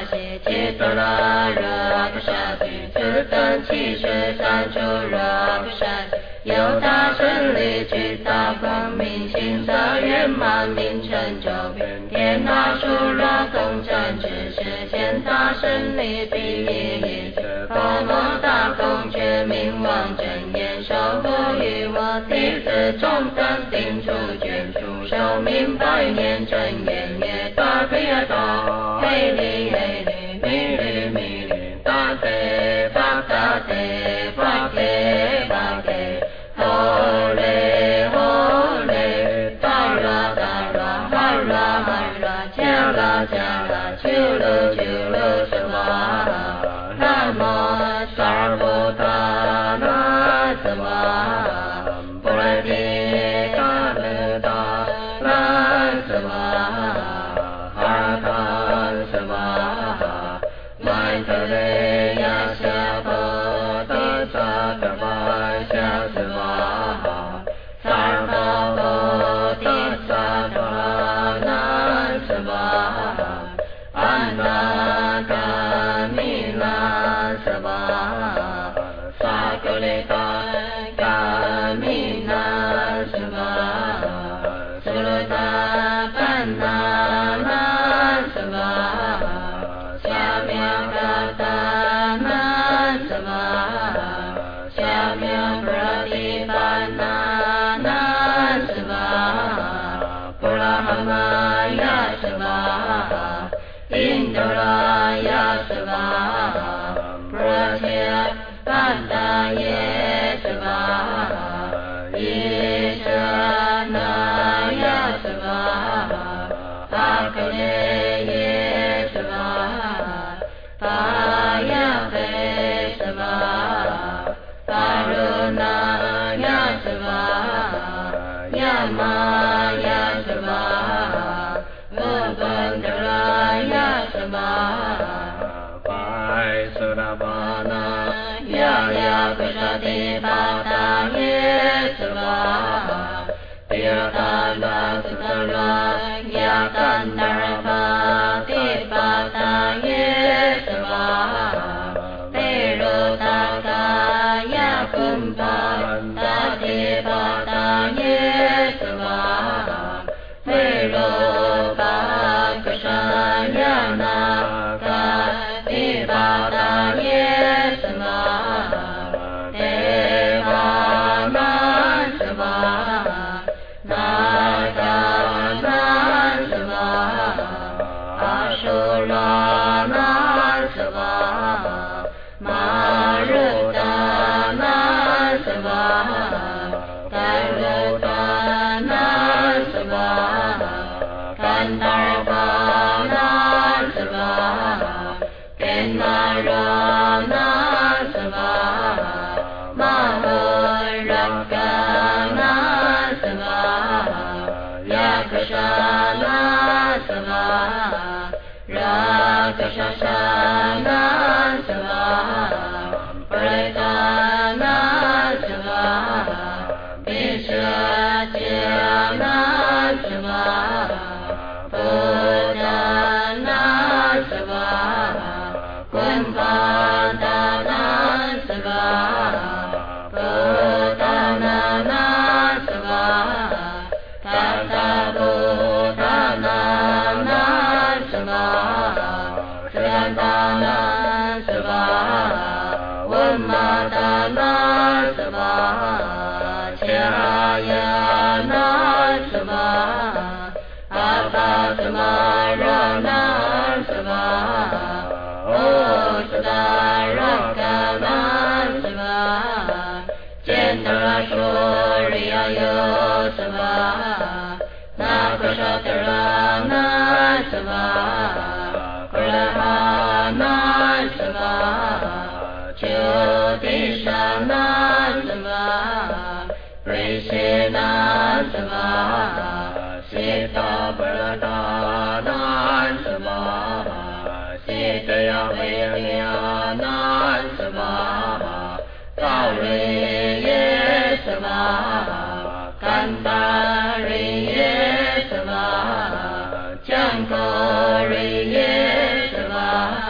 西七多拉热阿克沙提自等七十三处热阿克沙提有大胜利巨大光明心色圆满名成就遍天大殊热共振之实现大胜利第一次佛摩大公觉明王真言守护于我弟子众生定处眷属寿命百年真言也大可也大嘿哩嘿哩咪哩咪哩大得发大得发给发给吼嘞吼嘞达拉达拉哈拉哈拉加拉加拉啾噜啾噜什么那么萨婆达那什么布拉提达勒达那什么哈达什么曼特雷亚夏婆达萨达巴夏什么萨婆达萨达那什么安那达米那什么萨格雷达达米那什么苏罗达班那那什么下面嘎达那什么下面布拉提班那那什么布拉哈玛呀什么印度拉呀什么布拉切班达耶什么伊舍那呀什么巴格雷耶什么巴呀菲什么巴鲁那呀什么亚玛呀什么乌本德拉呀什么白苏达巴那呀呀格沙提巴达耶什么比尔达拉苏达拉呀甘达拉巴提巴达耶什么贝鲁达嘎呀昆巴达提巴达耶什么贝鲁巴格沙呀那嘎提巴达耶什么提巴那什么那达那什么阿苏拉那什么马鲁达那什么盖鲁达那什么甘达尔巴那什么根那拉那什么马赫拉嘎那什么雅克沙那什么拉格沙沙那什么布雷达那什么比舍迦那什么布达那什么昆巴达那什么布达那什么达达布达那什么斯兰达那什么温玛达那什么恰呀那什么阿巴什么热那什么欧斯达热嘎那什么见德拉说利亚有什么那克沙德拉那什么格拉哈那什么丘地沙那什么瑞西那什么西达布拉达那什么西德亚维亚那什么高瑞耶什么甘达瑞耶什么江高瑞耶什么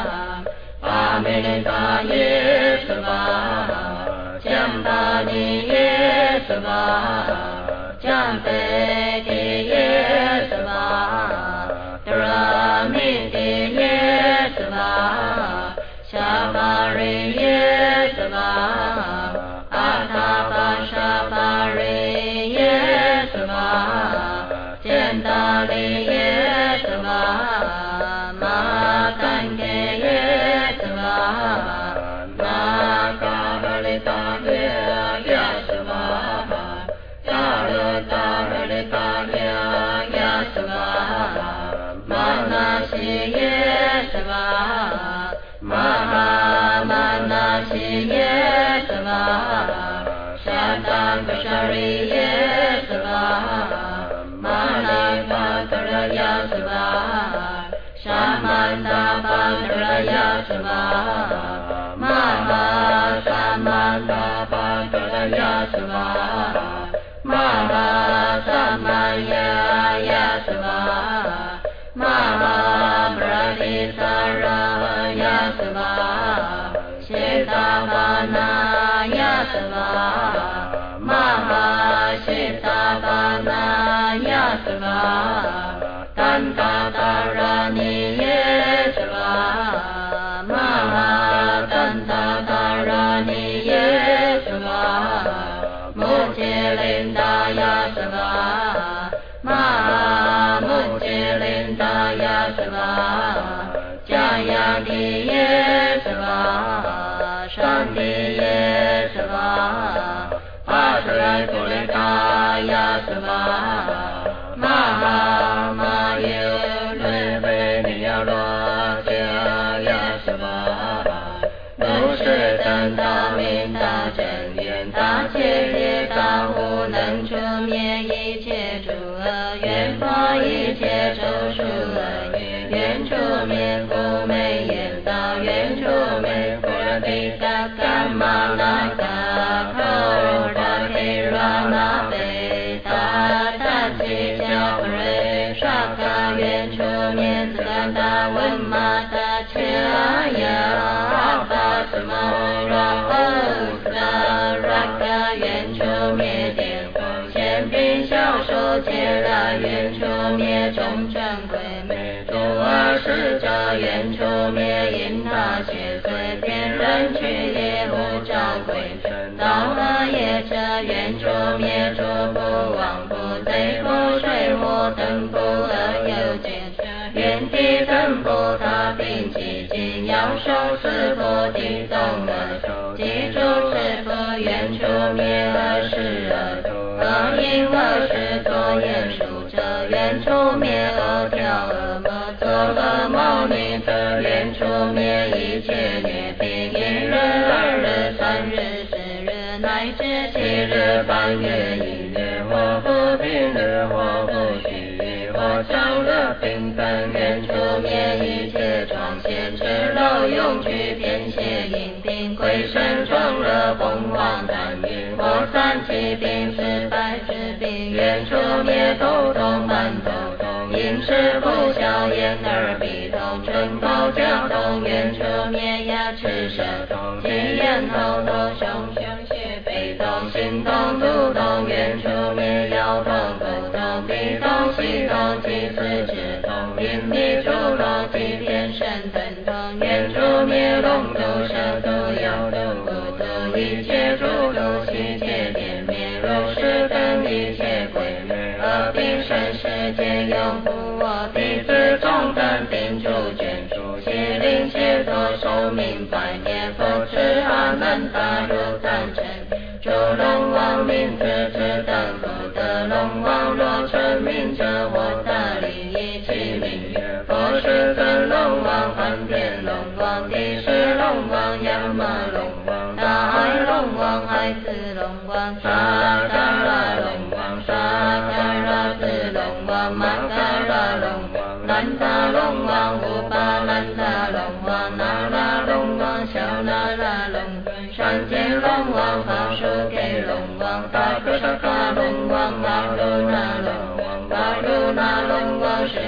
雷达耶斯巴，江巴尼耶斯巴，江贝提耶斯巴，德拉米提耶斯巴，夏巴瑞耶斯巴，阿塔巴沙巴瑞耶斯巴，简达利耶斯巴，玛丹给耶斯巴，那嘎巴利达耶亚斯巴，达勒达勒利达耶亚斯巴，玛那西耶斯巴，玛哈玛那西耶斯巴，沙达格沙瑞耶斯巴，玛那巴德拉亚斯巴，沙曼达巴德拉亚斯巴，玛哈沙曼达巴德拉亚斯巴，玛哈沙曼亚亚斯巴，玛哈布拉蒂萨拉亚斯巴，谢达巴那亚斯巴，玛哈谢达巴那亚斯巴，丹达达拉尼耶斯巴，玛哈丹达达拉尼耶斯巴，穆杰林达亚斯巴，玛哈穆杰林达亚斯巴，加亚迪耶斯巴，上帝耶斯巴，阿特莱古雷达亚斯巴，玛哈玛耶雷贝尼亚罗加亚斯巴，都是等大明大正愿大切业大无能除灭一切诸恶，愿发一切咒术恶业，愿除灭不昧言道，愿除灭不然地嘎嘎玛那嘎口拉提拉那贝达达吉加布瑞沙卡，愿除灭自干达文玛达切呀阿巴斯摩拉欧斯达拉嘎，愿除灭颠覆显并小手切拉，愿除灭众正鬼魅诸恶使者，愿除灭因他邪随天人去业无照鬼神造恶业者，愿除灭诸不妄不贼不水火等不恶有见者，愿地等不他并其经要受是不地动恶受记住是不愿除灭恶事恶毒恶因恶事作言术者，愿除灭恶跳恶魔作恶谋逆者，愿除灭一切孽病，一日二日三日四日乃至七日半月一月，或不平日或不虚日或常乐平等，愿除灭一切创现赤漏用具偏邪淫病鬼神创热风王贪淫或三七病失败之病，愿除灭头痛半头痛饮食不消眼耳鼻痛唇口脚痛，愿除灭牙齿舌痛及咽喉头胸胁背痛心痛肚痛，愿除灭腰痛口痛鼻痛息痛及四肢痛阴地出痛及天神疼痛，愿除灭龙毒蛇毒腰毒骨毒一切诸毒悉皆点灭肉食等一切鬼魅恶病神世界永不我弟子众等定住眷属邪灵邪作寿命百年佛持阿难达如赞成诸龙王名字之等不得龙王若成名者，我大利益其名曰佛世尊龙王梵天龙王地势龙王亚玛龙王大海龙王海子龙王沙嘎拉龙王沙嘎拉子龙王玛嘎拉龙王兰达龙王乌巴兰达龙王那拉龙王小那拉龙山间龙王法术给龙王大哥沙嘎龙王阿鲁那龙王巴鲁那龙王是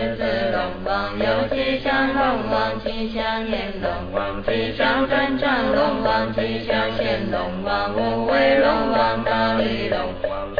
子龙王，有吉祥龙王，吉祥年龙王，吉祥增长龙王，吉祥显龙王，无为龙王，大力龙王，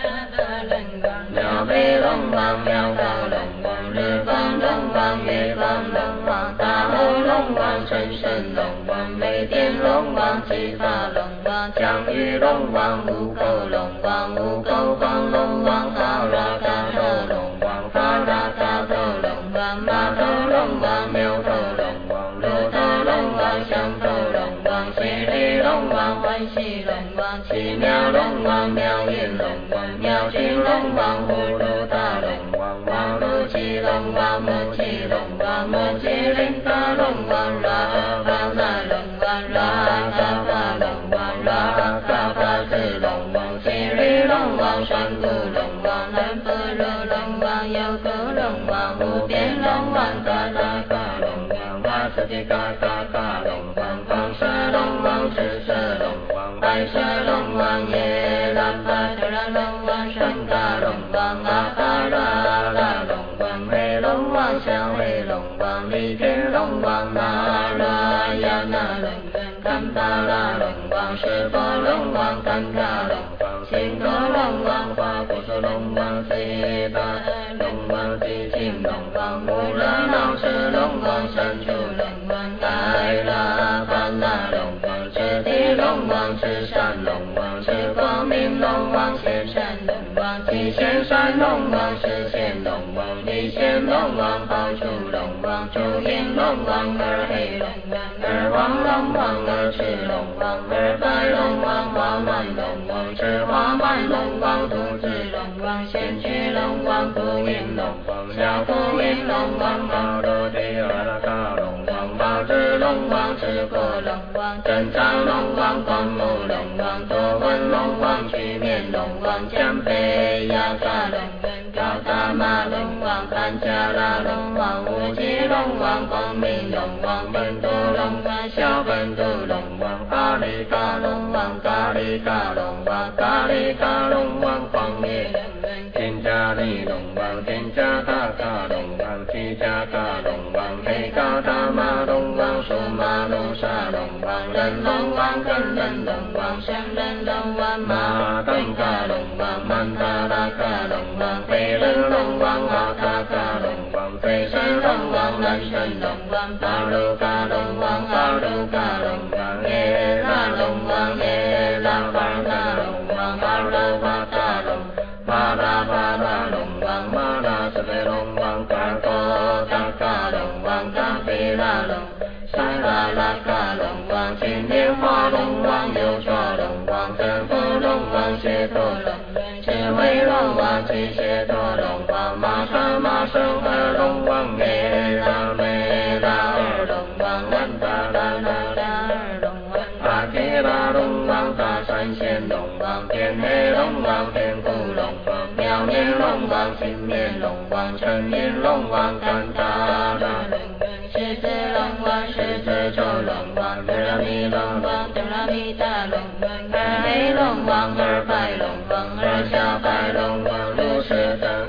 妙悲龙王，妙高龙王，日光龙王，月光龙王，大后龙王，神神龙王，雷电龙王，七法龙王，降雨龙王，无垢龙王，无垢光龙王，哈拉嘎头龙王，哈拉嘎头龙王，马头龙王，牛头龙王，鹿头龙王，象头龙王，喜力龙王，欢喜龙王，奇妙龙王，妙音龙王，妙心龙王，葫芦大龙王，王芦吉龙王，木吉龙王，木吉林大龙王，拉巴那龙王，拉嘎巴龙王，拉嘎巴子龙王，吉利龙王，山谷龙王，南波罗龙王，有个龙王，无边龙王，嘎嘎嘎龙王，瓦斯吉嘎嘎嘎龙王，黄色龙王，紫色龙王，白色龙王，耶拉巴特拉龙王，山嘎龙王，阿巴拉拉龙王，黑龙王，小黑龙王，李天龙王，那拉呀那龙王，堪巴拉龙王，释佛龙王，堪卡龙王，星陀龙王，花果树龙王，西达龙王，吉庆龙王，无热闹是龙王，山出龙王，爱拉巴那龙王，赤地龙王，赤山龙王，赤光明龙王，显山龙王，极显山龙王，实现龙王，离显龙王，宝珠龙王，朱颜龙王，二黑龙王，二黄龙王，二赤龙王，二白龙王，花满龙王，赤花满龙王，兔子龙王，仙曲龙王，孤影龙王，小孤影龙王，宝罗地阿拉嘎龙王，宝智龙王，赤果龙王，正常龙王，光目龙王，多闻龙王，曲面龙王，江北亚嘎龙王，高大马龙王，潘加拉龙王，无极龙王，光明龙王，本土龙王，小本土龙王，咖喱嘎龙王，咖喱嘎龙王，咖喱嘎龙王，光明龙王，天加利龙王，天加大嘎龙王，七加嘎龙王，黑嘎大马龙王，属马路沙龙王，人龙王，跟人龙王，香人龙王，马登嘎龙王，曼达拉嘎龙王，飞人龙王，阿卡嘎龙王，飞神龙王，南神龙王，巴鲁嘎龙王，巴鲁嘎龙王，耶拉龙王，耶拉巴嘎龙王，巴鲁巴嘎龙，巴拉巴拉龙王，巴拉斯贝龙王，嘎多嘎嘎龙王，嘎比拉龙。沙拉拉嘎龙王，金莲花龙王，有抓龙王，真佛龙王，解脱龙王，智慧龙王，七解脱龙王，马上马生二龙王，耶拉梅拉二龙王，万达拉拉拉二龙王，阿提拉龙王，大山仙龙王，天黑龙王，天古龙王，妙面龙王，青面龙王，成面龙王，干达拉龙王，狮子龙王，狮子洲龙王，德拉米龙王，德拉米大龙王，二黑龙王，二白龙王，二小白龙王，六十等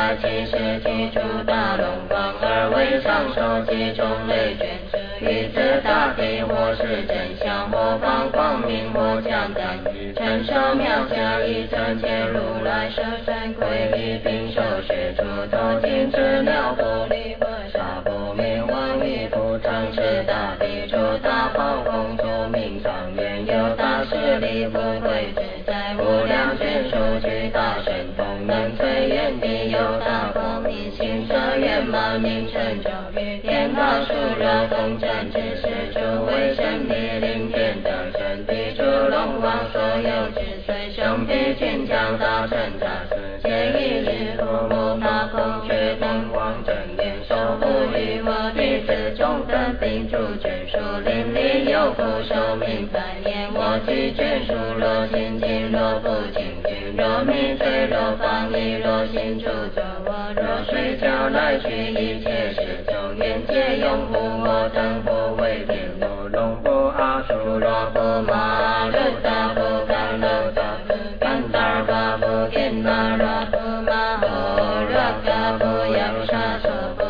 177出大龙王，二位上首集中类卷，玉子大地或是真相，或放光明或降胆，成寿妙家一层前如来舍身归一并手学出头金翅鸟不离和沙不明王一土常持大地出大宝公主明常愿有大势力不会自在无量眷属具大神通能摧愿地有大光明心色圆满名成就于天大殊热风战之时诸为神力灵天的神地诸龙王所有之随兄弟金将大神大士皆一日落木大孔雀灯王正念守护于我弟子中的并诸眷属邻里有福寿命百年我及眷属若心经若不清净若迷醉若放逸若心住着我若睡觉来去一切事就愿皆拥护我等不为天罗龙不阿术若不马路大不甘露大不甘达巴不见那若不马吼若嘎不扬沙说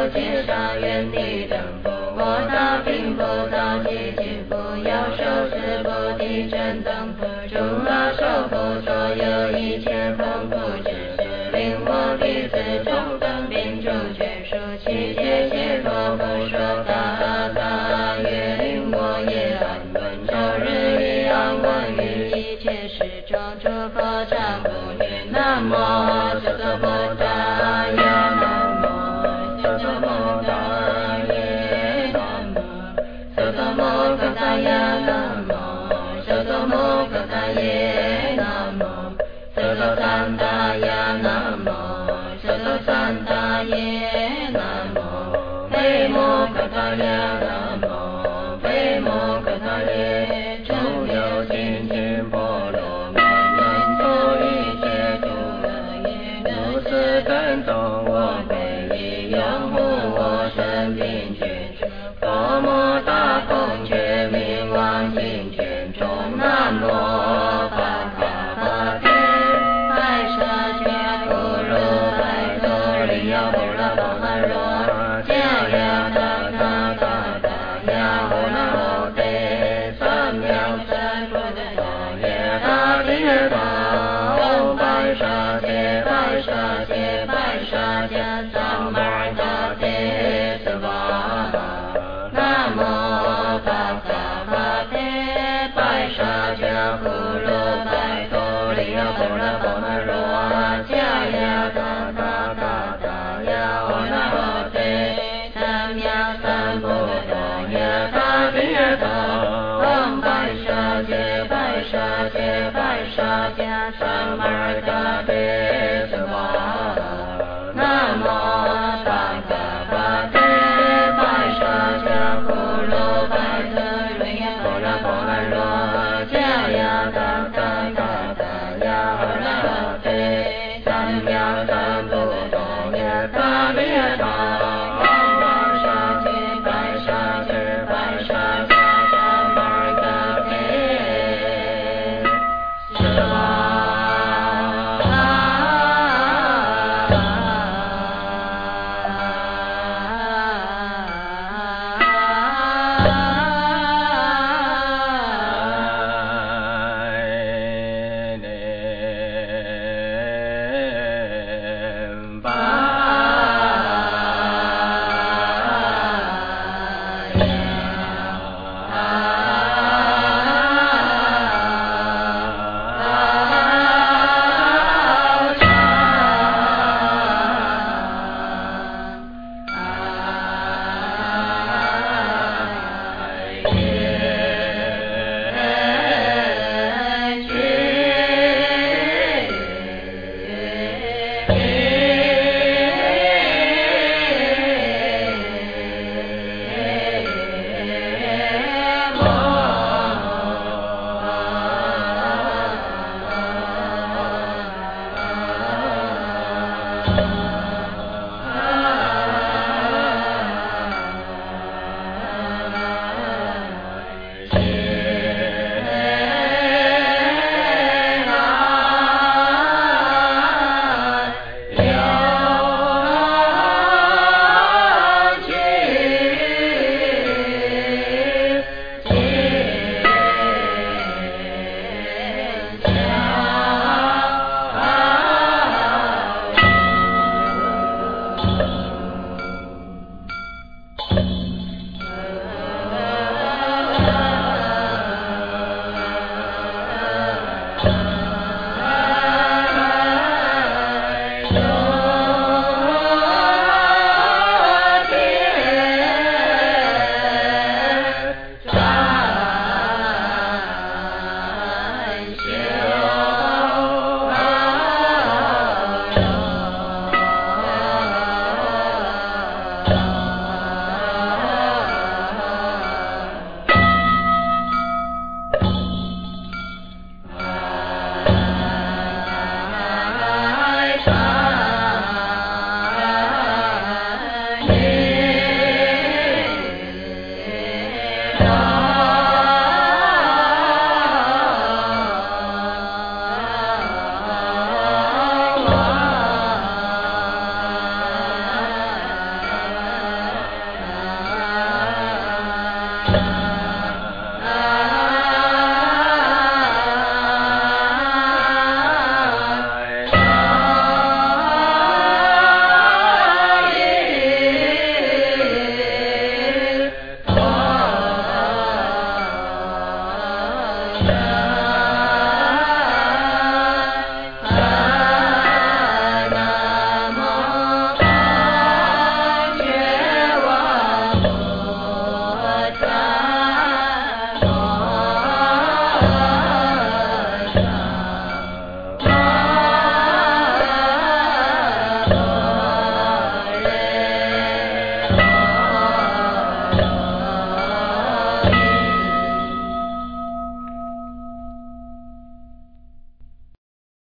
界上愿地等佛，我大平佛道积金佛，要受持菩提真等佛，诸阿受佛所有一切丰富之事，令我弟子众等并诸全数其皆解脱佛说嘎嘎月令我也安稳，昼日一安稳于一切时中，诸佛常不念南无瑟瑟摩达呀南无瑟瑟摩达耶南无瑟瑟摩诃萨呀南无瑟瑟摩诃萨耶南无瑟瑟三大呀南无瑟瑟三大耶南无非摩诃萨呀南无非摩诃萨耶诸有精进波罗蜜能作一切诸恶业，如是等动我皈依，拥护我生命全处，佛摩大风觉明王尽全中，南无法卡法天白舍觉不如白陀利亚波罗波罗罗迦呀达达达达呀吼那吼得三藐三菩提耶达地耶达白沙界白沙界白沙界三藐大地